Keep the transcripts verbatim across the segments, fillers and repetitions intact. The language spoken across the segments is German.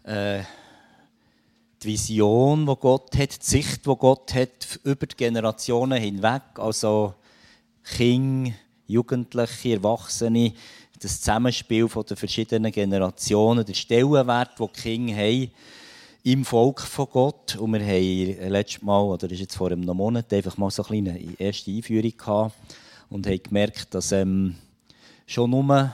äh, die Vision, die Gott hat, die Sicht, die Gott hat, über die Generationen hinweg, also Kinder, Jugendliche, Erwachsene, das Zusammenspiel von den verschiedenen Generationen, der Stellenwert, den die Kinder haben im Volk von Gott. Und wir haben letztes Mal, oder ist jetzt vor einem Monat, einfach mal so eine kleine erste Einführung gehabt und haben gemerkt, dass ähm, schon nur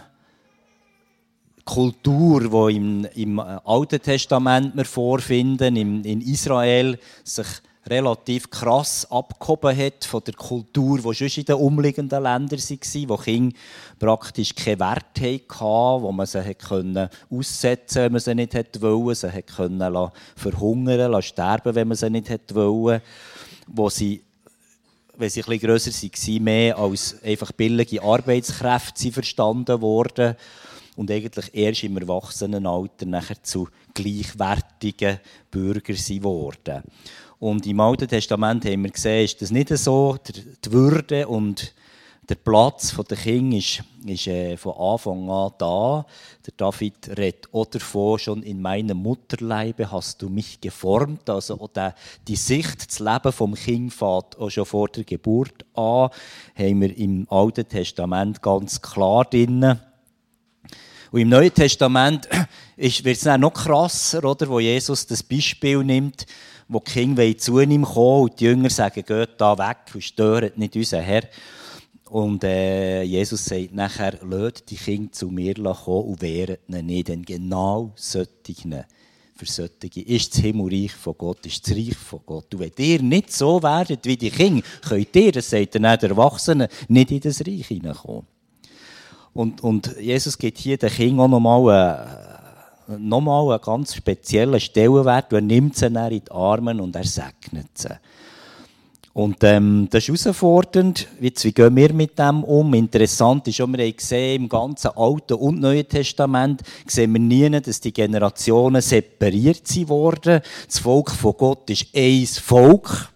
Kultur, die im, im Alten Testament wir vorfinden, im, in Israel, sich relativ krass abgehoben hat von der Kultur, die schon in den umliegenden Ländern war, wo Kinder praktisch keinen Wert hatten, wo man sie aussetzen konnte, wenn man sie nicht wollte, sie konnte verhungern lassen, sterben, wenn man sie nicht wollte, wo sie, wenn sie etwas grösser waren, mehr als einfach billige Arbeitskräfte verstanden wurden. Und eigentlich erst im Erwachsenenalter nachher zu gleichwertigen Bürgern geworden. Und im Alten Testament haben wir gesehen, ist das nicht so. Die Würde und der Platz der Kinder ist, ist äh, von Anfang an da. Der David redet auch davon, schon in meinem Mutterleibe hast du mich geformt. Also auch der, die Sicht, das Leben vom Kind fängt auch schon vor der Geburt an, haben wir im Alten Testament ganz klar drin. Und im Neuen Testament wird es dann noch krasser, oder, wo Jesus das Beispiel nimmt, wo die Kinder zu ihm kommen und die Jünger sagen, geht da weg und stört nicht unseren Herr. Und äh, Jesus sagt nachher, lasst die Kinder zu mir kommen und wehret ihnen nicht. Denn genau solchen, für solche ist das Himmelreich von Gott, ist das Reich von Gott. Und wenn ihr nicht so werdet wie die Kinder, könnt ihr, das sagt dann auch der Erwachsene, nicht in das Reich hineinkommen. Und, und Jesus gibt hier den Kindern auch nochmal einen, noch einen ganz speziellen Stellenwert. Er nimmt sie dann in die Arme und er segnet sie. Und ähm, das ist herausfordernd. Jetzt, wie gehen wir mit dem um? Interessant ist, wir haben gesehen, im ganzen Alten und Neuen Testament sehen wir nie, dass die Generationen separiert wurden. Das Volk von Gott ist ein Volk.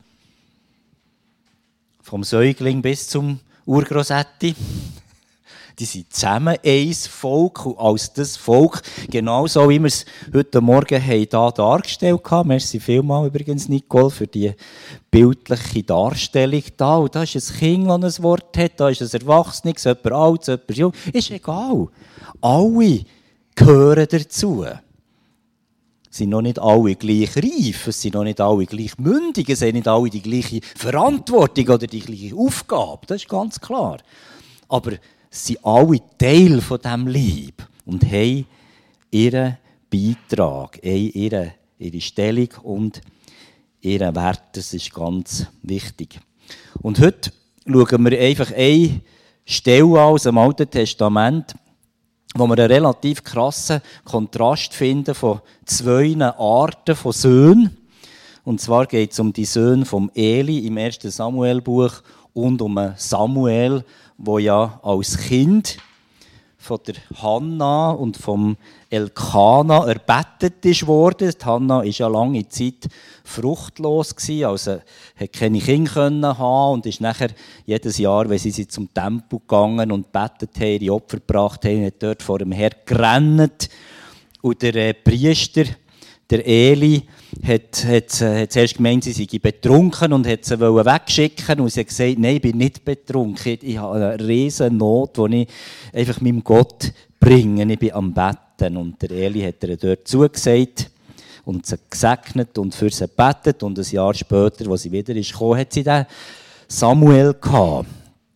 Vom Säugling bis zum Urgroßetti. Die sind zusammen ein Volk und als das Volk, genauso wie wir es heute Morgen hier dargestellt haben. Merci vielmals übrigens, Nicole, für die bildliche Darstellung da. Und da ist ein Kind, das ein Wort hat, da ist ein Erwachsenes, jemand alt, jemand jung. Ist egal. Alle gehören dazu. Es sind noch nicht alle gleich reif, es sind noch nicht alle gleich mündig, es haben nicht alle die gleiche Verantwortung oder die gleiche Aufgabe. Das ist ganz klar. Aber sie sind alle Teil von diesem Leib und haben ihren Beitrag, haben ihre, ihre Stellung und ihren Wert. Das ist ganz wichtig. Und heute schauen wir einfach eine Stelle aus dem Alten Testament, wo wir einen relativ krassen Kontrast finden von zwei Arten von Söhnen. Und zwar geht es um die Söhne von Eli im ersten Samuel-Buch und um Samuel, wo ja als Kind von der Hannah und vom Elkana erbettet ist worden. Die Hannah war ja lange Zeit fruchtlos gewesen, also hat keine Kinder können haben und ist nachher jedes Jahr, wenn sie, sie zum Tempel gegangen und betet haben, ihre Opfer gebracht haben, hat dort vor dem Herrn gerannt. Und der äh, Priester, der Eli, hat, hat, hat zuerst gemeint, sie sei betrunken und hat sie wegschicken. Und sie hat gesagt, nein, ich bin nicht betrunken. Ich habe eine riesen Not, die ich einfach meinem Gott bringe. Ich bin am Betten. Und der Eli hat ihr dort zugesagt und sie gesegnet und für sie gebetet. Und ein Jahr später, als sie wieder ist gekommen, hat sie den Samuel gehabt.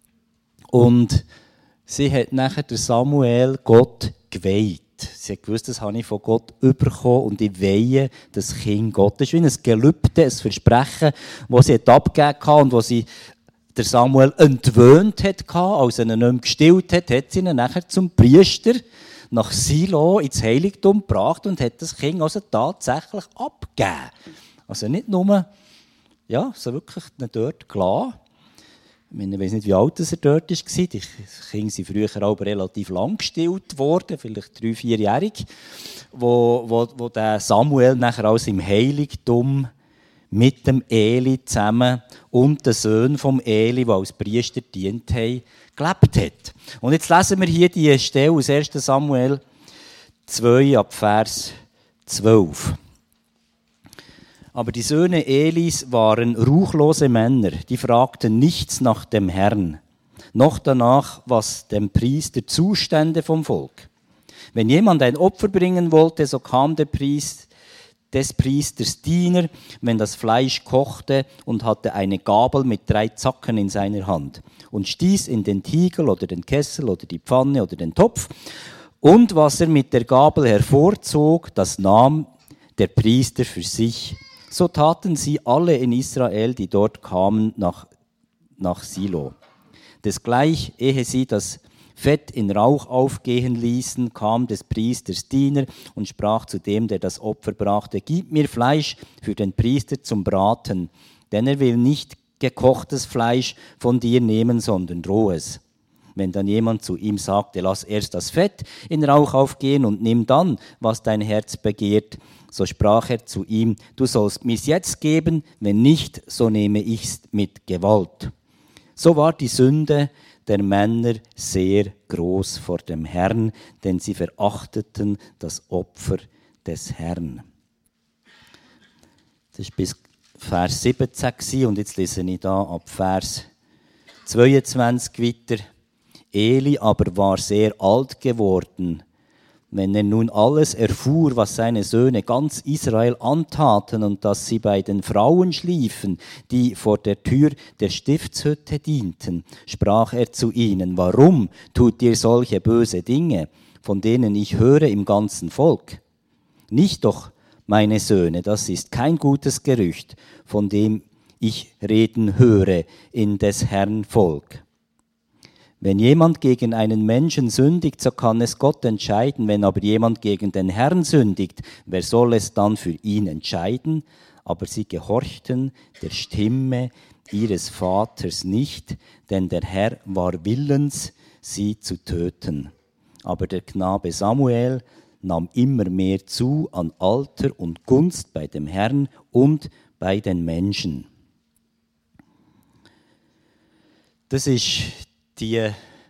Und sie hat nachher den Samuel Gott geweiht. Sie hat gewusst, das habe ich von Gott bekommen und ich weihe das Kind Gott. Das ist wie ein Gelübde, ein Versprechen, das sie abgegeben hat und das sie der Samuel entwöhnt hat, als er ihn nicht mehr gestillt hat, hat sie ihn nachher zum Priester nach Silo ins Heiligtum gebracht und hat das Kind also tatsächlich abgegeben. Also nicht nur, ja, so wirklich dort gelassen. Ich weiß nicht, wie alt er dort war. Die Kinder sind früher aber relativ lang gestillt worden, vielleicht drei-, vierjährig, wo, wo, wo der Samuel nachher also im Heiligtum mit dem Eli zusammen und den Söhnen vom Eli, die als Priester dient haben, gelebt hat. Und jetzt lesen wir hier die Stelle aus ersten Samuel zwei ab Vers zwölf. Aber die Söhne Elis waren ruchlose Männer, die fragten nichts nach dem Herrn, noch danach, was dem Priester zustände vom Volk. Wenn jemand ein Opfer bringen wollte, so kam der Priester, des Priesters Diener, wenn das Fleisch kochte, und hatte eine Gabel mit drei Zacken in seiner Hand und stieß in den Tiegel oder den Kessel oder die Pfanne oder den Topf. Und was er mit der Gabel hervorzog, das nahm der Priester für sich. So taten sie alle in Israel, die dort kamen, nach, nach Silo. Desgleich, ehe sie das Fett in Rauch aufgehen ließen, kam des Priesters Diener und sprach zu dem, der das Opfer brachte: Gib mir Fleisch für den Priester zum Braten, denn er will nicht gekochtes Fleisch von dir nehmen, sondern rohes. Wenn dann jemand zu ihm sagte: Lass erst das Fett in Rauch aufgehen und nimm dann, was dein Herz begehrt, so sprach er zu ihm: Du sollst mir's jetzt geben, wenn nicht, so nehme ich's mit Gewalt. So war die Sünde der Männer sehr groß vor dem Herrn, denn sie verachteten das Opfer des Herrn. Das war bis Vers siebzehn und jetzt lese ich da ab Vers zweiundzwanzig weiter. Eli aber war sehr alt geworden. Wenn er nun alles erfuhr, was seine Söhne ganz Israel antaten und dass sie bei den Frauen schliefen, die vor der Tür der Stiftshütte dienten, sprach er zu ihnen: Warum tut ihr solche böse Dinge, von denen ich höre im ganzen Volk? Nicht doch, meine Söhne, das ist kein gutes Gerücht, von dem ich reden höre in des Herrn Volk. Wenn jemand gegen einen Menschen sündigt, so kann es Gott entscheiden. Wenn aber jemand gegen den Herrn sündigt, wer soll es dann für ihn entscheiden? Aber sie gehorchten der Stimme ihres Vaters nicht, denn der Herr war willens, sie zu töten. Aber der Knabe Samuel nahm immer mehr zu an Alter und Gunst bei dem Herrn und bei den Menschen. Das ist die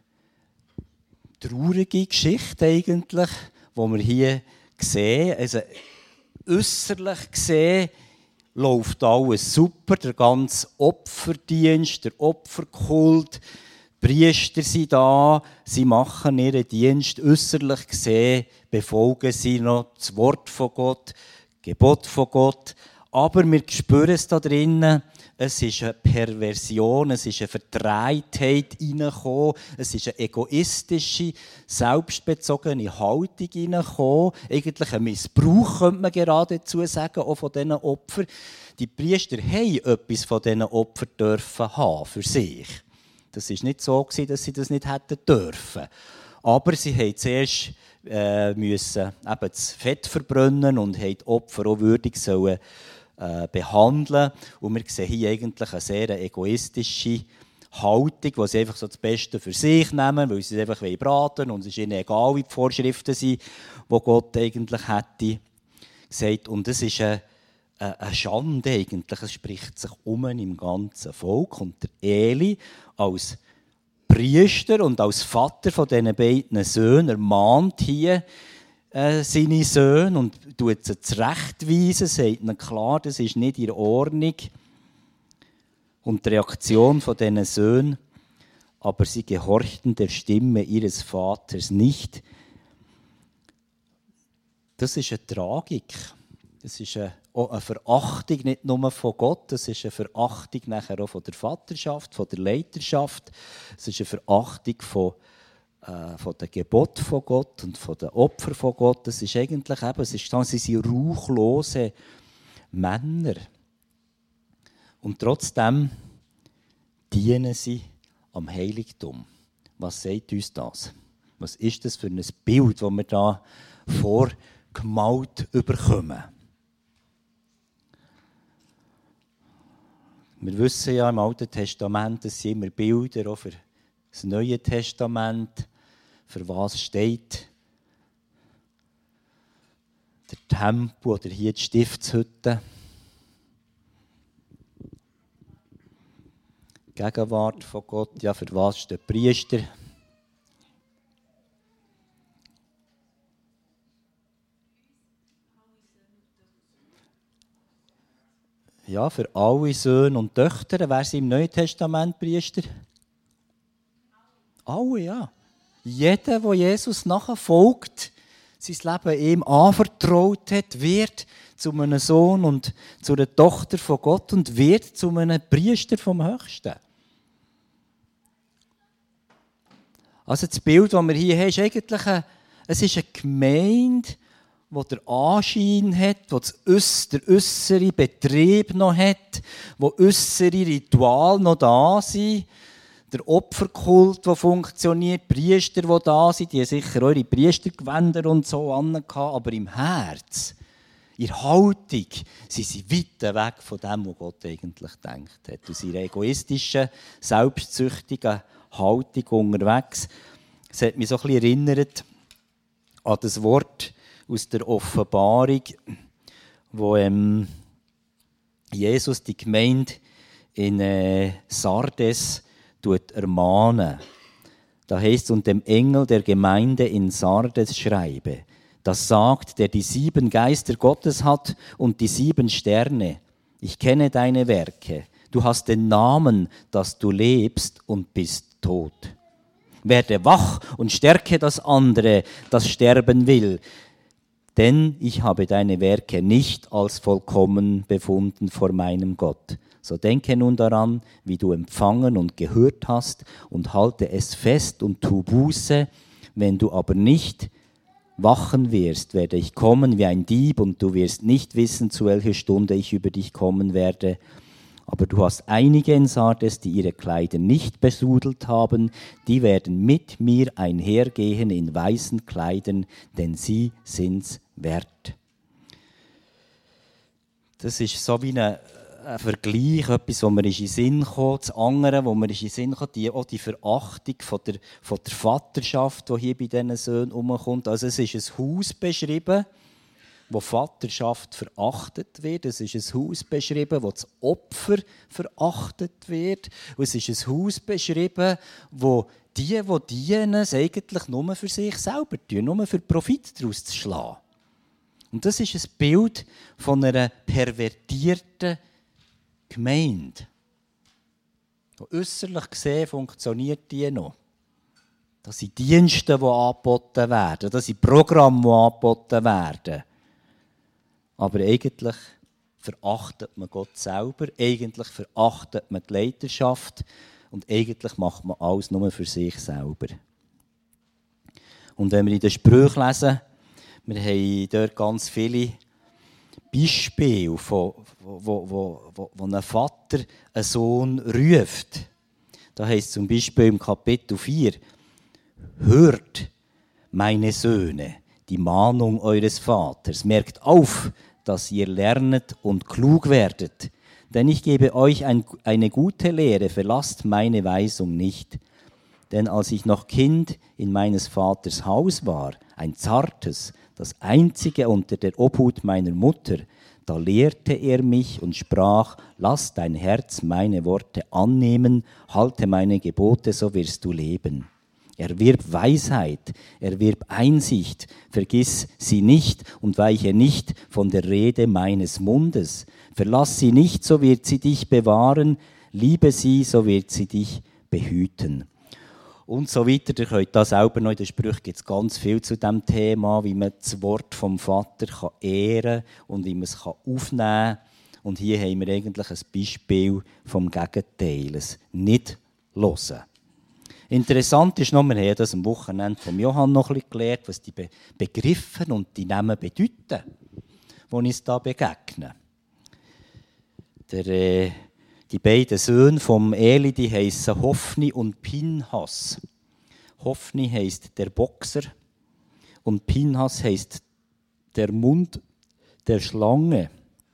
traurige Geschichte eigentlich, die wir hier sehen. Also äußerlich gesehen läuft alles super, der ganze Opferdienst, der Opferkult, die Priester sind da, sie machen ihren Dienst. Äußerlich gesehen befolgen sie noch das Wort von Gott, Gebot von Gott. Aber wir spüren es da drinnen, es ist eine Perversion, es ist eine Verdrehtheit reingekommen, es ist eine egoistische, selbstbezogene Haltung reingekommen. Eigentlich ein Missbrauch, könnte man geradezu sagen, auch von diesen Opfern. Die Priester haben etwas von diesen Opfern dürfen haben für sich. Das war nicht so, dass sie das nicht hätten dürfen. Aber sie mussten zuerst äh, müssen eben das Fett verbrennen und haben die Opfer auch würdig sollen Äh, behandeln. Und wir sehen hier eigentlich eine sehr egoistische Haltung, wo sie einfach so das Beste für sich nehmen, weil sie es einfach braten wollen und es ist ihnen egal, wie die Vorschriften sind, die Gott eigentlich hätte gesagt. Und es ist eine, eine Schande eigentlich, es spricht sich um im ganzen Volk. Und der Eli als Priester und als Vater von diesen beiden Söhnen ermahnt hier Äh, seine Söhne und tut sie zurechtweisen, sagt ihnen klar, das ist nicht in Ordnung. Und die Reaktion von diesen Söhnen: Aber sie gehorchten der Stimme ihres Vaters nicht. Das ist eine Tragik. Das ist eine, auch eine Verachtung nicht nur von Gott, das ist eine Verachtung nachher auch von der Vaterschaft, von der Leiterschaft. Es ist eine Verachtung von von den Geboten von Gott und von den Opfern von Gott. Das ist eigentlich eben, es ist, sie sind rauchlose Männer. Und trotzdem dienen sie am Heiligtum. Was sagt uns das? Was ist das für ein Bild, das wir da vorgemalt bekommen? Wir wissen ja, im Alten Testament, das sind immer Bilder auch für das Neue Testament. Für was steht der Tempel oder hier die Stiftshütte? Gegenwart von Gott. Ja, für was steht der Priester? Ja, für alle Söhne und Töchter. Wer sind im Neuen Testament Priester? Alle, ja. Jeder, der Jesus nachfolgt, sein Leben ihm anvertraut hat, wird zu einem Sohn und zu einer Tochter von Gott und wird zu einem Priester vom Höchsten. Also das Bild, das wir hier haben, ist eigentlich eine, es ist eine Gemeinde, die den Anschein hat, die den äußeren Betrieb noch hat, wo äußere Rituale noch da sind, der Opferkult, der funktioniert, die Priester, die da sind, die haben sicher eure Priestergewänder und so an, aber im Herz, in der Haltung, sind sie weit weg von dem, was Gott eigentlich denkt hat. Aus ihrer egoistischen, selbstsüchtigen Haltung unterwegs. Es hat mich so ein bisschen erinnert an das Wort aus der Offenbarung, wo ähm, Jesus die Gemeinde in äh, Sardes ermahnen. Da heißt es, und dem Engel der Gemeinde in Sardes schreibe, das sagt, der die sieben Geister Gottes hat und die sieben Sterne. Ich kenne deine Werke. Du hast den Namen, dass du lebst und bist tot. Werde wach und stärke das andere, das sterben will. Denn ich habe deine Werke nicht als vollkommen befunden vor meinem Gott. So denke nun daran, wie du empfangen und gehört hast, und halte es fest und tu Buße. Wenn du aber nicht wachen wirst, werde ich kommen wie ein Dieb, und du wirst nicht wissen, zu welcher Stunde ich über dich kommen werde. Aber du hast einige in Sardes, die ihre Kleider nicht besudelt haben, die werden mit mir einhergehen in weißen Kleidern, denn sie sind's wert. Das ist so wie eine ein Vergleich, etwas, wo mir in den Sinn kam, das andere, wo mir in den Sinn kam, die, auch die Verachtung von der, von der Vaterschaft, die hier bei diesen Söhnen herumkommt. Also es ist ein Haus beschrieben, wo Vaterschaft verachtet wird. Es ist ein Haus beschrieben, wo das Opfer verachtet wird. Und es ist ein Haus beschrieben, wo die, die dienen, es eigentlich nur für sich selber tun, nur für Profit daraus zu schlagen. Und das ist ein Bild von einer pervertierten Gemeinde. Äußerlich gesehen funktioniert die noch. Das sind Dienste, die angeboten werden. Das sind Programme, die angeboten werden. Aber eigentlich verachtet man Gott selber. Eigentlich verachtet man die Leiterschaft. Und eigentlich macht man alles nur für sich selber. Und wenn wir in den Sprüchen lesen, wir haben dort ganz viele Beispiele, von, wo, wo, wo, wo ein Vater einen Sohn ruft. Da heißt es zum Beispiel im Kapitel vier, hört, meine Söhne, die Mahnung eures Vaters. Merkt auf, dass ihr lernet und klug werdet. Denn ich gebe euch ein, eine gute Lehre, verlasst meine Weisung nicht. Denn als ich noch Kind in meines Vaters Haus war, ein zartes, das einzige unter der Obhut meiner Mutter, da lehrte er mich und sprach, lass dein Herz meine Worte annehmen, halte meine Gebote, so wirst du leben. Erwirb Weisheit, erwirb Einsicht, vergiss sie nicht und weiche nicht von der Rede meines Mundes. Verlass sie nicht, so wird sie dich bewahren, liebe sie, so wird sie dich behüten. Und so weiter. Ihr könnt da selber noch in den Sprüchen, gibt es ganz viel zu diesem Thema, wie man das Wort vom Vater kann ehren und wie man es aufnehmen kann. Und hier haben wir eigentlich ein Beispiel vom Gegenteil, es nicht hören. Interessant ist noch, wir haben das am Wochenende von Johann noch ein bisschen gelernt, was die Be- Begriffe und die Namen bedeuten, die uns da begegnen. Der, äh, die beiden Söhne vom Eli, die heissen Hophni und Pinhas. Hophni heisst der Boxer und Pinhas heisst der Mund der Schlange.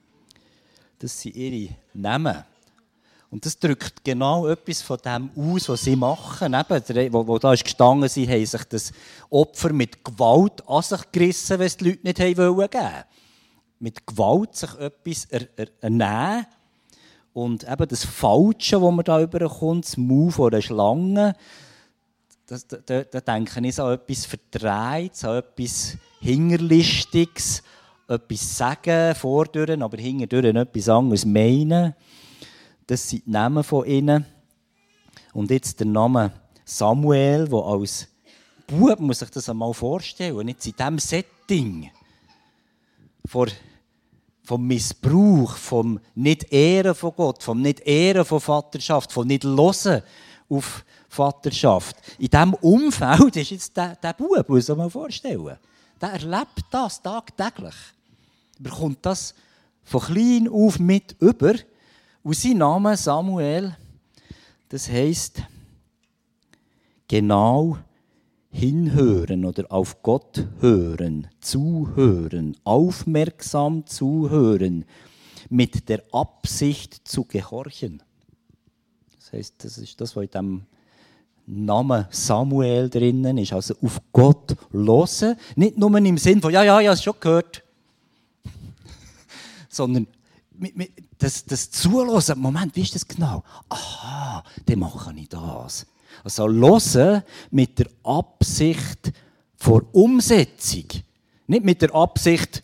Das sind ihre Namen. Und das drückt genau etwas von dem aus, was sie machen. Eben, wo, wo da ist gestanden, sie haben sich das Opfer mit Gewalt an sich gerissen, wenn es die Leute nicht geben wollten. Mit Gewalt sich etwas er, er, ernehmen. Und eben das Falsche, das man da überkommt, das Maul von einer Schlange, das, da, da, da denke ich an etwas Verdrehtes, an etwas Hinterlistiges, etwas sagen, vordurch, aber hinterdurch etwas anderes meinen. Das sind die Namen von ihnen. Und jetzt der Name Samuel, der als Bub, muss sich das einmal vorstellen, jetzt in diesem Setting, vor, vom Missbrauch, vom Nicht-Ehren von Gott, vom Nicht-Ehren von Vaterschaft, vom Nicht-Hören auf Vaterschaft. In diesem Umfeld ist jetzt der, der Bub, muss man mal vorstellen. Der erlebt das tagtäglich. Er bekommt das von klein auf mit über. Und sein Name Samuel, das heisst genau hinhören oder auf Gott hören, zuhören, aufmerksam zuhören, mit der Absicht zu gehorchen. Das heisst, das ist das, was in diesem Namen Samuel drinnen ist. Also auf Gott hören, nicht nur im Sinn von, ja, ja, ich habe es schon gehört, sondern das, das Zuhören. Moment, wie ist das genau? Aha, dann mache ich das. Also hören mit der Absicht vor Umsetzung. Nicht mit der Absicht,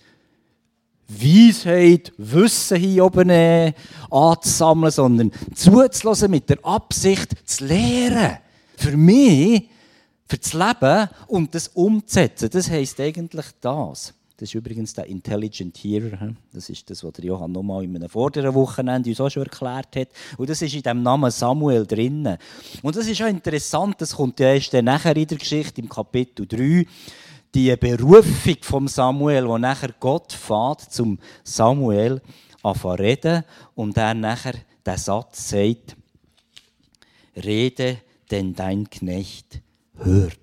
Weisheit, Wissen hier oben äh, anzusammeln, sondern zuzuhören mit der Absicht, zu lehren. Für mich, für das Leben und das umzusetzen. Das heisst eigentlich das. Das ist übrigens der Intelligent Hearer. Das ist das, was der Johann noch mal in einem vorderen Wochenende uns auch schon erklärt hat. Und das ist in dem Namen Samuel drinnen. Und das ist auch interessant, das kommt ja erst nachher in der Geschichte, im Kapitel drei, die Berufung von Samuel, wo nachher Gott fährt zum Samuel anfangen reden und er nachher den Satz sagt, rede, denn dein Knecht hört.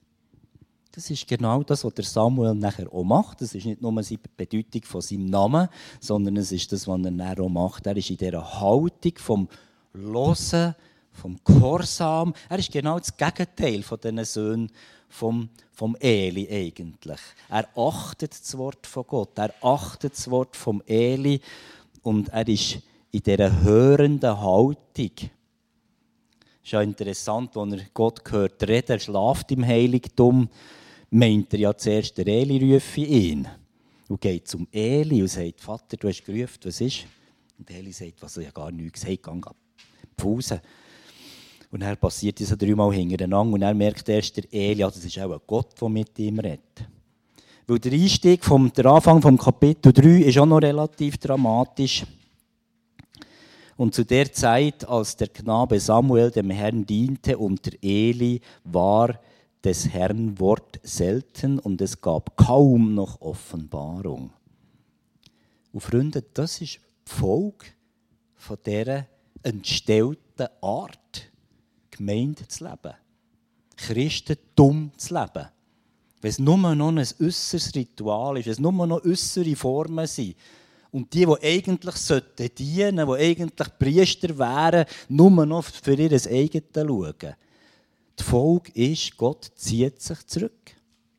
Das ist genau das, was der Samuel nachher auch macht. Das ist nicht nur die Bedeutung von seinem Namen, sondern es ist das, was er nachher auch macht. Er ist in dieser Haltung vom Hören, vom Gehorsam. Er ist genau das Gegenteil von diesen Söhnen vom, vom Eli eigentlich. Er achtet das Wort von Gott, er achtet das Wort vom Eli und er ist in dieser hörenden Haltung. Es ist ja interessant, als er Gott hört reden, er schläft im Heiligtum, meint er ja zuerst, der Eli rufe ihn. Und geht zum Eli und sagt, Vater, du hast gerufen, was ist? Und Eli sagt, was, ich habe gar nichts gesagt, geh ab die Pause. Und dann passiert das dreimal hintereinander und dann merkt erst der Eli, ja, das ist auch ein Gott, der mit ihm redet. Weil der Einstieg, vom, der Anfang vom Kapitel drei ist auch noch relativ dramatisch. Und zu der Zeit, als der Knabe Samuel dem Herrn diente unter Eli, war des Herrn Wort selten und es gab kaum noch Offenbarung. Und Freunde, das ist die Folge von dieser entstellten Art, Gemeinde zu leben, Christentum zu leben. Wenn es nur noch ein äußeres Ritual ist, wenn es nur noch äußere Formen sind, und die, die eigentlich dienen sollten, die eigentlich Priester wären, nur noch für ihr eigenes schauen. Die Folge ist, Gott zieht sich zurück.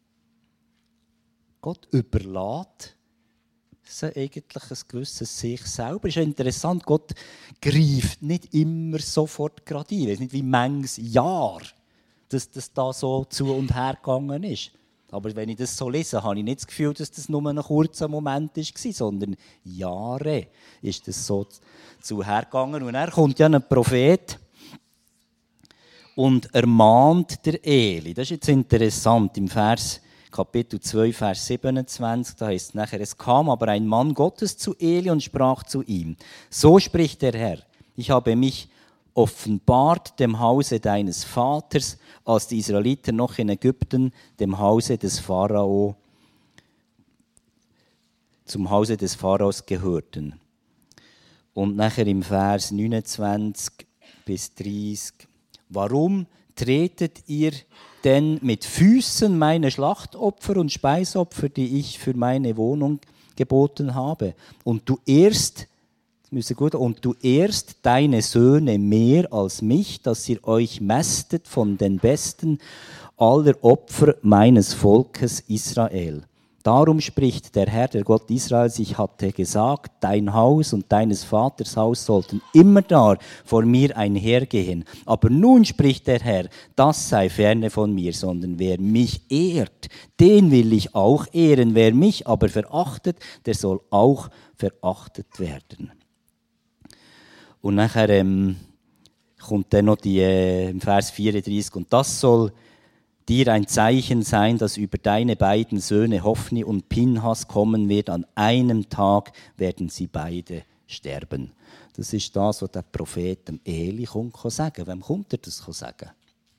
Gott überlässt sie eigentlich ein gewisses sich selber. Es ist ja interessant, Gott greift nicht immer sofort gerade ein. Es ist nicht wie manches Jahr, dass das da so zu und her gegangen ist. Aber wenn ich das so lese, habe ich nicht das Gefühl, dass das nur ein kurzer Moment war, sondern Jahre ist das so zu hergegangen. Und er kommt ja ein Prophet und ermahnt der Eli. Das ist jetzt interessant, im Vers, Kapitel zwei, Vers siebenundzwanzig, da heißt es nachher, es kam aber ein Mann Gottes zu Eli und sprach zu ihm, so spricht der Herr, ich habe mich offenbart dem Hause deines Vaters, als die Israeliten noch in Ägypten, dem Hause des Pharao, zum Hause des Pharaos gehörten. Und nachher im Vers neunundzwanzig bis dreißig. Warum tretet ihr denn mit Füßen meine Schlachtopfer und Speisopfer, die ich für meine Wohnung geboten habe? Und du ehrst Gut. Und du ehrst deine Söhne mehr als mich, dass ihr euch mästet von den Besten aller Opfer meines Volkes Israel. Darum spricht der Herr, der Gott Israels, ich hatte gesagt, dein Haus und deines Vaters Haus sollten immer da vor mir einhergehen. Aber nun spricht der Herr, das sei ferne von mir, sondern wer mich ehrt, den will ich auch ehren. Wer mich aber verachtet, der soll auch verachtet werden. Und nachher ähm, kommt dann noch die, äh, im Vers vierunddreißig, und das soll dir ein Zeichen sein, dass über deine beiden Söhne Hophni und Pinhas kommen wird. An einem Tag werden sie beide sterben. Das ist das, was der Prophet dem Eli kommt sagen. Wem kommt er das sagen?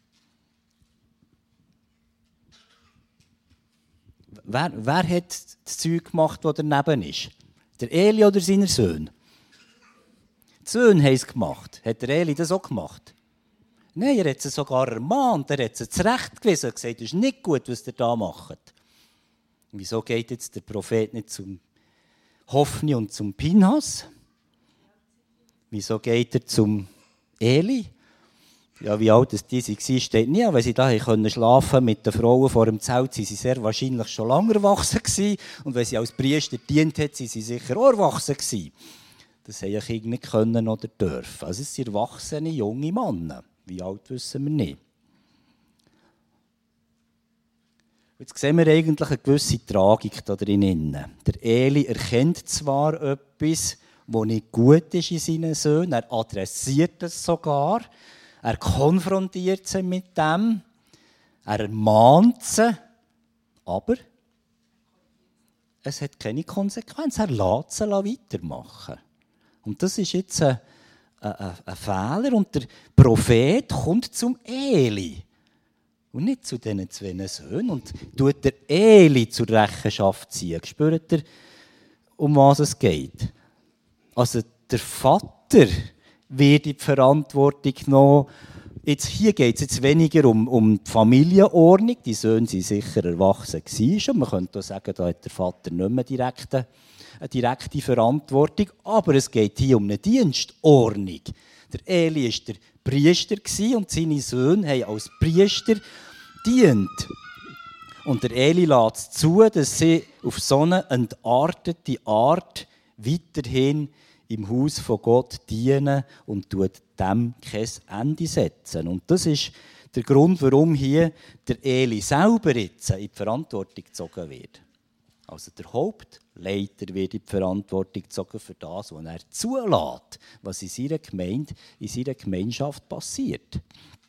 Wer, wer hat das Zeug gemacht, das daneben ist? Der Eli oder seine Söhne? Die Söhne haben es gemacht. Hat der Eli das auch gemacht? Nein, er hat sie sogar ermahnt, er hat sie zurechtgewiesen und gesagt, das ist nicht gut, was ihr da macht. Wieso geht jetzt der Prophet nicht zum Hophni und zum Pinhas? Wieso geht er zum Eli? Ja, wie alt die waren, steht nie. Wenn sie da schlafen können mit den Frauen vor dem Zelt, waren sie sehr wahrscheinlich schon lange erwachsen gewesen. Und wenn sie als Priester dient hat, waren sie sicher auch erwachsen gewesen. Das haben ich nicht können oder dürfen. Also es sind erwachsene, junge Männer. Wie alt wissen wir nicht. Jetzt sehen wir eigentlich eine gewisse Tragik da drin. Der Eli erkennt zwar etwas, was nicht gut ist in seinen Söhnen, er adressiert es sogar, er konfrontiert sie mit dem, er ermahnt sie, aber es hat keine Konsequenz, er lässt sie weitermachen. Und das ist jetzt ein Ein, ein Fehler und der Prophet kommt zum Eli und nicht zu diesen zwei Söhnen und tut der Eli zur Rechenschaft ziehen. Spürt ihr, um was es geht? Also der Vater wird in die Verantwortung genommen. Jetzt, hier geht es jetzt weniger um, um die Familienordnung. Die Söhne waren sicher erwachsen gewesen. Man könnte auch sagen, da hat der Vater nicht mehr direkte eine direkte Verantwortung, aber es geht hier um eine Dienstordnung. Der Eli war der Priester und seine Söhne haben als Priester dient. Und der Eli lässt es zu, dass sie auf so eine entartete Art weiterhin im Haus von Gott dienen und tut dem kein Ende setzen. Und das ist der Grund, warum hier der Eli selber jetzt in die Verantwortung gezogen wird. Also der Hauptleiter wird in die Verantwortung gezogen für das, was er zulässt, was in seiner Gemeinde, in seiner Gemeinschaft passiert.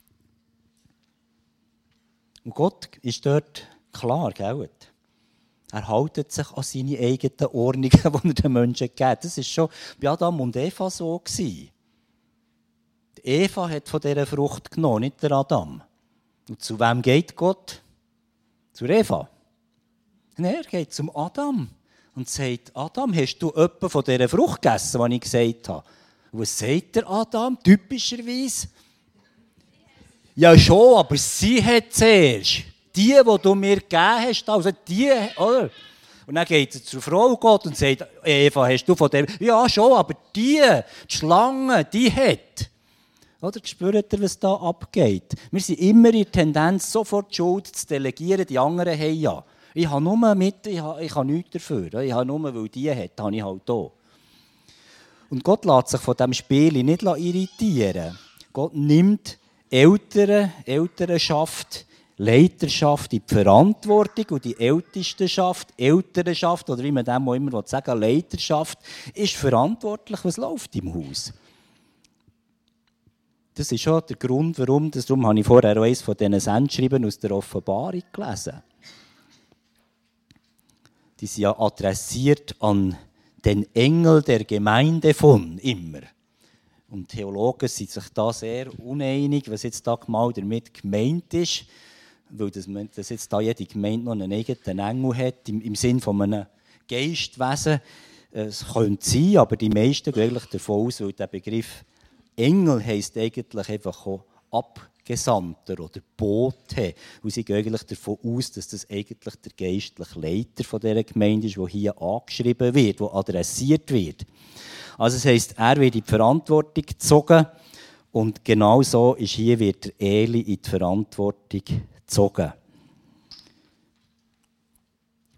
Und Gott ist dort klar, gell? Er hält sich an seine eigenen Ordnungen, die er den Menschen gibt. Das war schon bei Adam und Eva so. Die Eva hat von dieser Frucht genommen, nicht der Adam. Und zu wem geht Gott? Zu Eva. Nein, er geht zum Adam und sagt, Adam, hast du etwa von dieser Frucht gegessen, die ich gesagt habe? Und was sagt der Adam typischerweise? Ja schon, aber sie hat zuerst. Die, die du mir gegeben hast, also die, oder? Und dann geht er zur Frau Gott und sagt, Eva, hast du von dem? Ja schon, aber die, die Schlange, die hat. Oder spürt ihr, was da abgeht? Wir sind immer in der Tendenz, sofort die Schuld zu delegieren, die anderen haben ja. Ich habe nur mit, ich habe, ich habe nichts dafür. Ich habe nur, weil die hat, habe ich halt auch. Und Gott lässt sich von diesem Spiel nicht irritieren. Gott nimmt Eltern, Elternschaft, Leiterschaft in die Verantwortung und die Ältestenschaft, Elternschaft, oder wie man dem auch immer sagen will, Leiterschaft, ist verantwortlich, was läuft im Haus. Das ist schon der Grund, warum, darum habe ich vorher auch eines von diesen Sendschreiben aus der Offenbarung gelesen. Die sind ja adressiert an den Engel der Gemeinde von immer. Und Theologen sind sich da sehr uneinig, was jetzt da mal damit gemeint ist, weil das, dass jetzt da jede Gemeinde noch einen eigenen Engel hat, im, im Sinn von einem Geistwesen. Es könnte sein, aber die meisten gehen eigentlich davon aus, weil der Begriff Engel heisst eigentlich einfach auch Abgesandter oder Bote. Und sie gehen eigentlich davon aus, dass das eigentlich der geistliche Leiter von dieser Gemeinde ist, der hier angeschrieben wird, der adressiert wird. Also das heisst, er wird in die Verantwortung gezogen und genau so ist hier wird der Eli in die Verantwortung gezogen.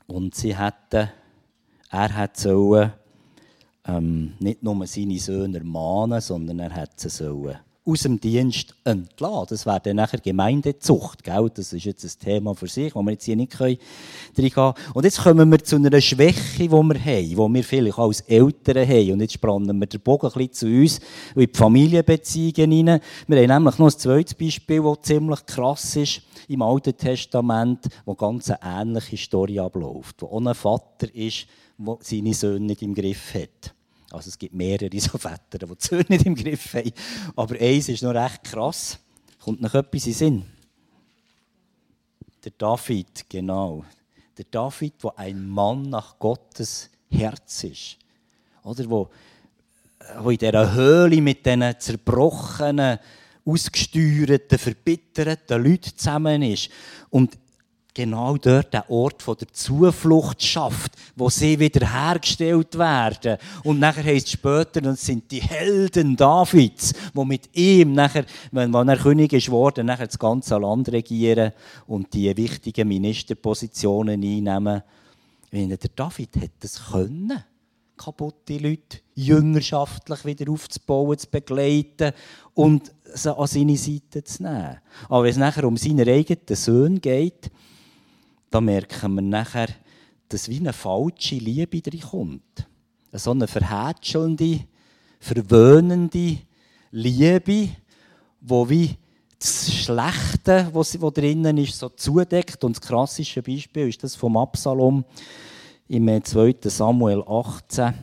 Und sie hätten, er hätte sollen, ähm, nicht nur seine Söhne ermahnen, sondern er hätte sie sollen aus dem Dienst entlassen. Das wäre dann nachher Gemeindezucht. Gell? Das ist jetzt ein Thema für sich, wo wir jetzt hier nicht reingehen können. Und jetzt kommen wir zu einer Schwäche, die wir haben, die wir vielleicht als Eltern haben. Und jetzt spannen wir den Bogen ein bisschen zu uns und in die Familienbeziehungen rein. Wir haben nämlich noch ein zweites Beispiel, das ziemlich krass ist im Alten Testament, wo ganz eine ähnliche Story abläuft. Wo auch ein Vater ist, der seine Söhne nicht im Griff hat. Also es gibt mehrere so Väter, die die Söhne nicht im Griff haben. Aber eins ist noch recht krass. Kommt noch etwas in den Sinn? Der David, genau. Der David, der ein Mann nach Gottes Herz ist. Oder wo, wo in dieser Höhle mit diesen zerbrochenen, ausgesteuerten, verbitterten Leuten zusammen ist. Und genau dort der Ort der Zuflucht schafft, wo sie wiederhergestellt werden. Und nachher heisst es später, das sind die Helden Davids, die mit ihm, nachher, wenn er König ist worden, nachher das ganze Land regieren und die wichtigen Ministerpositionen einnehmen. Der David hätte das können, kaputte Leute jüngerschaftlich wieder aufzubauen, zu begleiten und sie an seine Seite zu nehmen. Aber wenn es nachher um seine eigenen Söhne geht, da merken wir nachher, dass wie eine falsche Liebe reinkommt. So eine verhätschelnde, verwöhnende Liebe, die wie das Schlechte, was drinnen ist, so zudeckt. Und das klassische Beispiel ist das vom Absalom im zweiten Samuel achtzehn.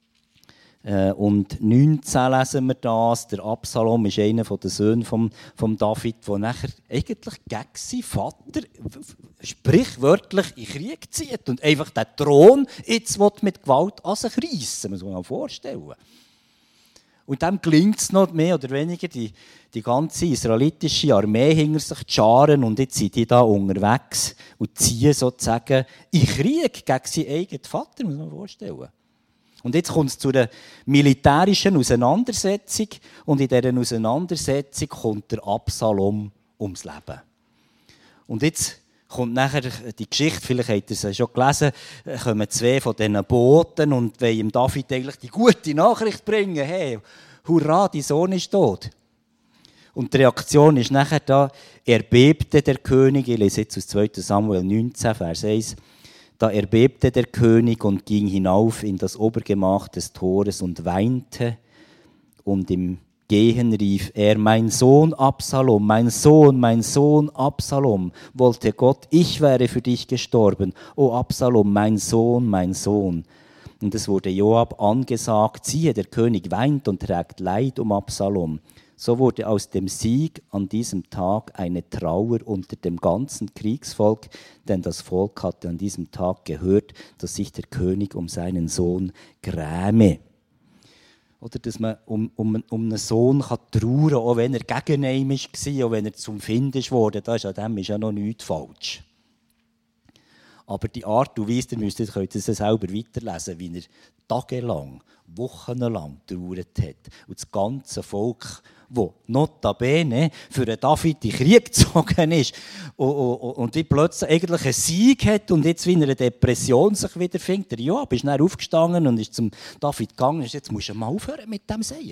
Und neunzehn lesen wir das. Der Absalom ist einer der Söhne von, von David, der nachher eigentlich gegen seinen Vater sprichwörtlich in den Krieg zieht und einfach den Thron jetzt mit Gewalt an sich reissen, muss man sich mal vorstellen. Und dem gelingt es noch mehr oder weniger, die, die ganze israelitische Armee hinter sich zu scharen und jetzt sind die da unterwegs und ziehen sozusagen in Krieg gegen seinen eigenen Vater, muss man sich vorstellen. Und jetzt kommt es zu einer militärischen Auseinandersetzung und in dieser Auseinandersetzung kommt der Absalom ums Leben. Und jetzt kommt nachher die Geschichte, vielleicht habt ihr es schon gelesen, kommen zwei von diesen Boten und wollen ihm David eigentlich die gute Nachricht bringen. Hey, hurra, dein Sohn ist tot. Und die Reaktion ist nachher da, er bebte der König, ich lese jetzt aus zweiten Samuel neunzehn, Vers eins, da erbebte der König und ging hinauf in das Obergemach des Tores und weinte. Und im Gehen rief er, mein Sohn Absalom, mein Sohn, mein Sohn Absalom, wollte Gott, ich wäre für dich gestorben. O Absalom, mein Sohn, mein Sohn. Und es wurde Joab angesagt, siehe, der König weint und trägt Leid um Absalom. So wurde aus dem Sieg an diesem Tag eine Trauer unter dem ganzen Kriegsvolk, denn das Volk hatte an diesem Tag gehört, dass sich der König um seinen Sohn gräme. Oder dass man um, um, um einen Sohn kann trauern kann, auch wenn er gegen ihn war, auch wenn er zum Find wurde, da ist an dem ist ja noch nichts falsch. Aber die Art und Weise, ihr müsst ihr könnt es selber weiterlesen, wie er tagelang, wochenlang trauert hat. Und das ganze Volk, das notabene für den David in den Krieg gezogen ist und, und, und wie plötzlich eigentlich einen Sieg hat und jetzt wie in einer Depression sich wiederfindet. Der Joab ist dann aufgestanden und ist zum David gegangen und ist, jetzt musst du mal aufhören mit dem Seich.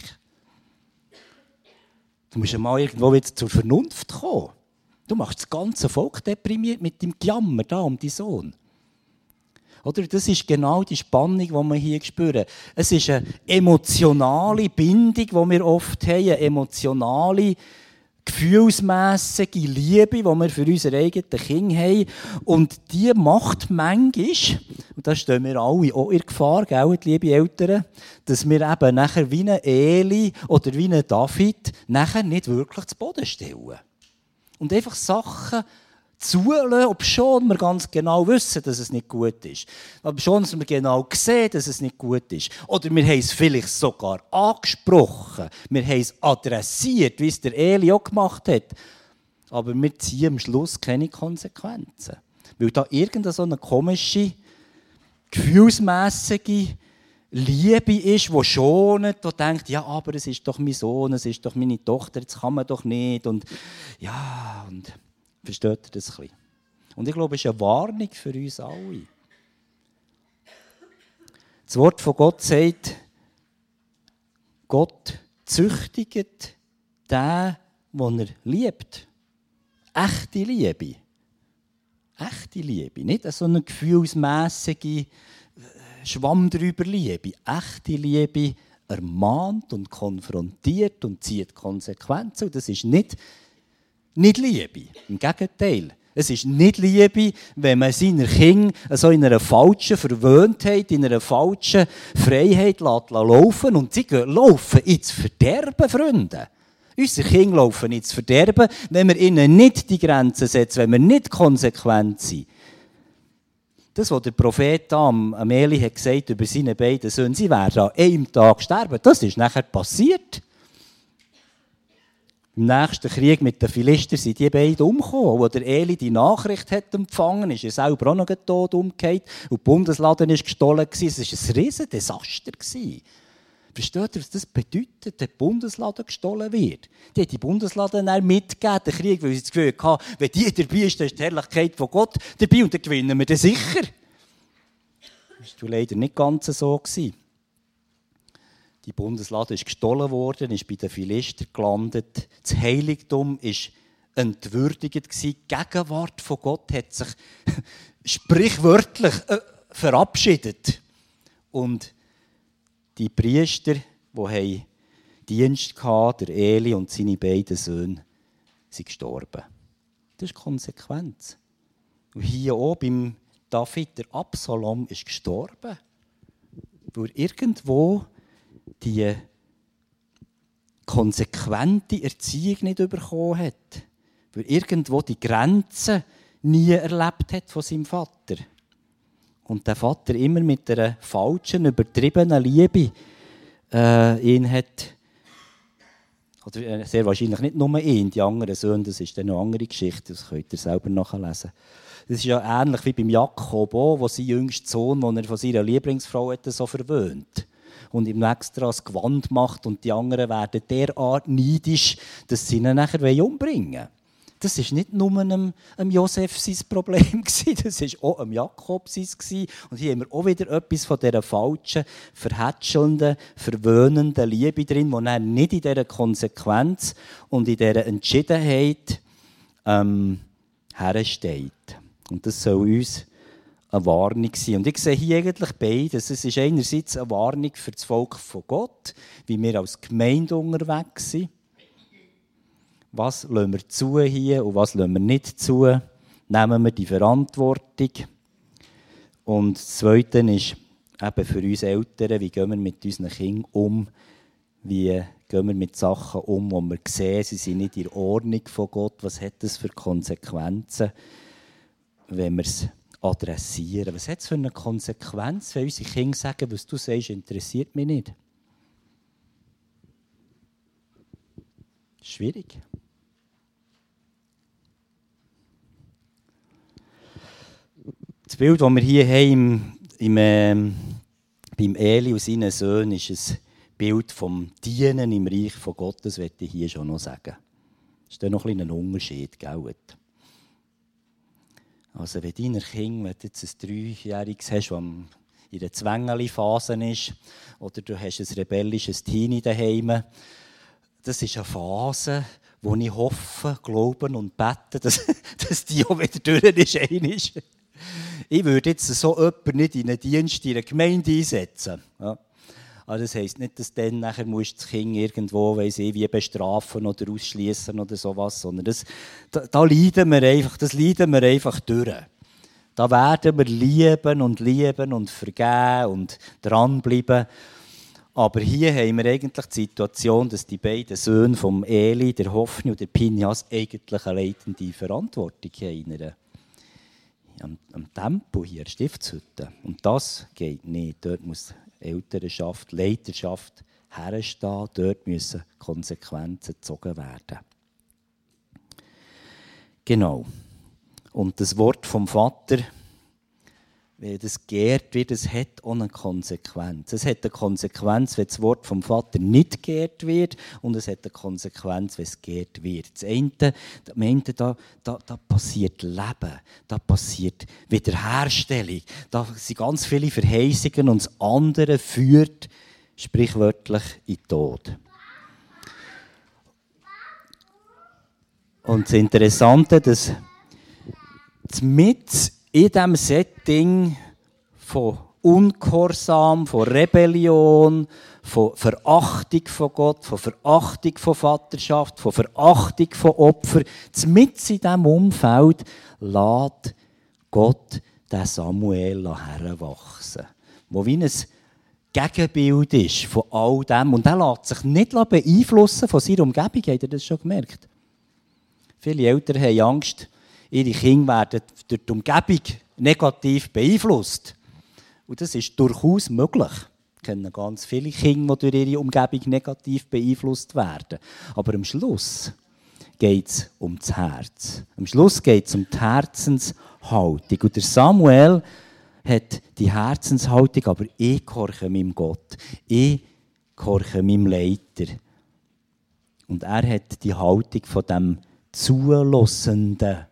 Du musst mal irgendwo wieder zur Vernunft kommen. Du machst das ganze Volk deprimiert mit dem Gejammer da um deinen Sohn. Oder? Das ist genau die Spannung, die wir hier spüren. Es ist eine emotionale Bindung, die wir oft haben, eine emotionale, gefühlsmässige Liebe, die wir für unsere eigenen Kinder haben. Und die macht manchmal, und da stehen wir alle auch in Gefahr, gell, liebe Eltern, dass wir eben nachher wie eine Eli oder wie eine David nachher nicht wirklich zu Boden stellen. Und einfach Sachen zulassen, ob schon wir ganz genau wissen, dass es nicht gut ist. Aber schon, dass wir genau sehen, dass es nicht gut ist. Oder wir haben es vielleicht sogar angesprochen. Wir haben es adressiert, wie es der Eli auch gemacht hat. Aber wir ziehen am Schluss keine Konsequenzen. Weil da irgendeine so eine komische, gefühlsmässige Liebe ist, die schont und denkt, ja, aber es ist doch mein Sohn, es ist doch meine Tochter, das kann man doch nicht. Und ja, und versteht ihr das ein bisschen? Und ich glaube, es ist eine Warnung für uns alle. Das Wort von Gott sagt, Gott züchtigt den, den er liebt. Echte Liebe. Echte Liebe. Nicht so eine gefühlsmässige Schwamm drüber Liebe. Echte Liebe ermahnt und konfrontiert und zieht Konsequenzen. Und das ist nicht, nicht Liebe. Im Gegenteil. Es ist nicht Liebe, wenn man seine Kinder so in einer falschen Verwöhntheit, in einer falschen Freiheit laufen lässt. Und sie laufen ins Verderben, Freunde. Unsere Kinder laufen ins Verderben, wenn wir ihnen nicht die Grenzen setzen, wenn wir nicht konsequent sind. Das, was der Prophet am Eli hat gesagt über seine beiden Söhne, sie werden an einem Tag sterben, das ist nachher passiert. Im nächsten Krieg mit den Philistern sind die beiden umgekommen. Als der Eli die Nachricht hat empfangen hat, ist er selber auch noch tot umgekehrt und die Bundeslade war gestohlen. Es war ein riesen Desaster. Versteht ihr, was das bedeutet, wenn die Bundeslade gestohlen wird? Die hat die Bundeslade dann mitgegeben, den Krieg, weil sie das Gefühl hatten, wenn die dabei ist, dann ist die Herrlichkeit von Gott dabei und dann gewinnen wir das sicher. Das war leider nicht ganz so. Die Bundeslade ist gestohlen worden, ist bei den Philistern gelandet. Das Heiligtum war entwürdigt. Die Gegenwart von Gott hat sich sprichwörtlich äh, verabschiedet. Und die Priester, die Dienst hatten, der Eli und seine beiden Söhne, sind gestorben. Das ist Konsequenz. Und hier auch beim David, der Absalom, ist gestorben. Weil irgendwo die konsequente Erziehung nicht bekommen hat. Weil irgendwo die Grenzen nie erlebt hat von seinem Vater. Und der Vater immer mit einer falschen, übertriebenen Liebe äh, ihn hat, oder sehr wahrscheinlich nicht nur ihn, die anderen Söhne, das ist dann eine andere Geschichte, das könnt ihr selber nachlesen. Das ist ja ähnlich wie beim Jakob auch, wo sein jüngster Sohn, den er von seiner Lieblingsfrau hat, so verwöhnt. Und ihm extra das Gewand macht und die anderen werden derart neidisch, dass sie ihn nachher umbringen wollen. Das war nicht nur einem, einem Josef sein Problem, das war auch einem Jakob sein. Und hier haben wir auch wieder etwas von dieser falschen, verhätschelnden, verwöhnenden Liebe drin, die dann nicht in dieser Konsequenz und in dieser Entschiedenheit ähm, hersteht. Und das soll uns eine Warnung sein. Und ich sehe hier eigentlich beides. Es ist einerseits eine Warnung für das Volk von Gott, wie wir als Gemeinde unterwegs sind. Was lassen wir zu hier und was lassen wir nicht zu? Nehmen wir die Verantwortung. Und das Zweite ist eben für uns Eltern, wie gehen wir mit unseren Kindern um? Wie gehen wir mit Sachen um, wo wir sehen, sie sind nicht in der Ordnung von Gott? Was hat das für Konsequenzen, wenn wir es adressieren? Was hat es für eine Konsequenz, wenn unsere Kinder sagen, was du sagst, interessiert mich nicht? Schwierig. Das Bild, das wir hier haben im, im, äh, beim Eli und seinen Söhnen, ist ein Bild vom Dienen im Reich von Gott. Das möchte ich hier schon noch sagen. Das ist dann noch ein kleiner Unterschied, gell? Also wenn deine Kinder, wenn du jetzt ein Dreijähriges hast, das in der Zwängeli-Phase ist, oder du hast ein rebellisches Teenie daheim, das ist eine Phase, wo ich hoffe, glaube und bete, dass, dass die auch wieder durch ist. Einmal. Ich würde jetzt so jemanden nicht in einen Dienst in einer Gemeinde einsetzen. Ja. Also das heisst nicht, dass dann nachher musst das Kind irgendwo weiss ich, wie bestrafen oder ausschließen oder sowas, sondern das, da, da leiden wir einfach, das leiden wir einfach durch. Da werden wir lieben und lieben und vergeben und dranbleiben. Aber hier haben wir eigentlich die Situation, dass die beiden Söhne vom Eli, der Hofni und der Pinjas, eigentlich eine leitende Verantwortung haben. Am, am Tempel hier, Stiftshütte. Und das geht nicht. Dort muss Elternschaft, Leiterschaft herstehen. Dort müssen Konsequenzen gezogen werden. Genau. Und das Wort vom Vater wenn das geehrt wird, es hat auch eine Konsequenz. Es hat eine Konsequenz, wenn das Wort vom Vater nicht geehrt wird, und es hat eine Konsequenz, wenn es geehrt wird. Das eine, das eine da, da, da passiert Leben, da passiert Wiederherstellung, da sind ganz viele Verheißungen, und das andere führt sprichwörtlich in den Tod. Und das Interessante, dass mit in diesem Setting von Ungehorsam, von Rebellion, von Verachtung von Gott, von Verachtung von Vaterschaft, von Verachtung von Opfer, mit in diesem Umfeld lässt Gott den Samuel heranwachsen, wo wie ein Gegenbild ist von all dem. Und er lässt sich nicht beeinflussen von seiner Umgebung. Habt ihr das schon gemerkt? Viele Eltern haben Angst, ihre Kinder werden durch die Umgebung negativ beeinflusst. Und das ist durchaus möglich. Ich kenne ganz viele Kinder, die durch ihre Umgebung negativ beeinflusst werden. Aber am Schluss geht es um das Herz. Am Schluss geht es um die Herzenshaltung. Und der Samuel hat die Herzenshaltung, aber ich gehorche meinem Gott. Ich gehorche meinem Leiter. Und er hat die Haltung von dem zulassenden,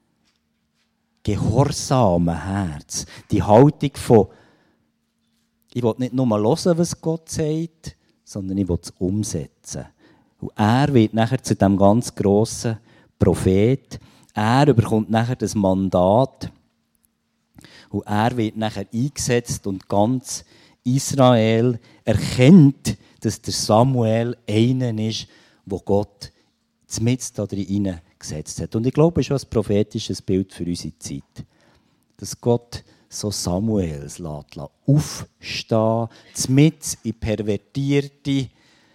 gehorsamen Herz. Die Haltung von, ich will nicht nur hören, was Gott sagt, sondern ich will es umsetzen. Und er wird nachher zu diesem ganz grossen Prophet. Er bekommt nachher das Mandat. Und er wird nachher eingesetzt, und ganz Israel erkennt, dass der Samuel einer ist, wo Gott mitten da drin gesetzt hat. Und ich glaube, es ist ein prophetisches Bild für unsere Zeit. Dass Gott so Samuels lässt, lässt aufstehen, mitten in pervertierte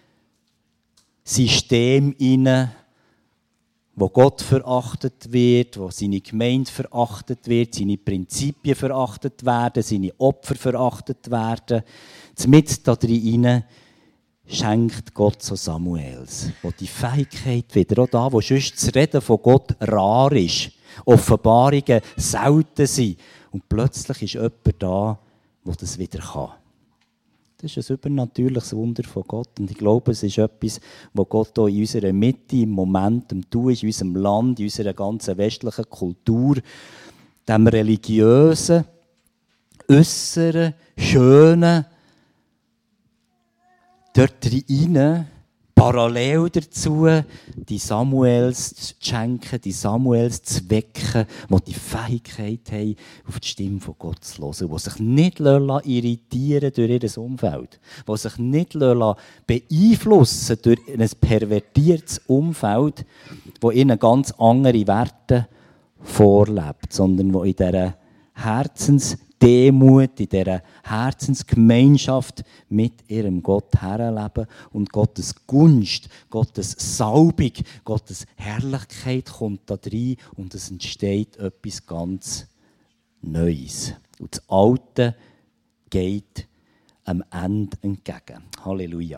Systeme hinein, wo Gott verachtet wird, wo seine Gemeinde verachtet wird, seine Prinzipien verachtet werden, seine Opfer verachtet werden. Mitten da drin schenkt Gott so Samuels, wo die Fähigkeit wieder, auch da, wo sonst das Reden von Gott rar ist, Offenbarungen selten sind, und plötzlich ist jemand da, der das wieder kann. Das ist ein übernatürliches Wunder von Gott, und ich glaube, es ist etwas, was Gott hier in unserer Mitte im Moment am Tun ist, in unserem Land, in unserer ganzen westlichen Kultur, dem religiösen, äußeren, schönen, dort rein, parallel dazu, die Samuels zu schenken, die Samuels zu wecken, die die Fähigkeit haben, auf die Stimme von Gott zu hören, die sich nicht irritieren durch ihr Umfeld, die sich nicht beeinflussen durch ein pervertiertes Umfeld, das ihnen ganz andere Werte vorlebt, sondern wo in dieser Herzens Demut, in dieser Herzensgemeinschaft mit ihrem Gott herleben, und Gottes Gunst, Gottes Salbung, Gottes Herrlichkeit kommt da rein, und es entsteht etwas ganz Neues. Und das Alte geht am Ende entgegen. Halleluja.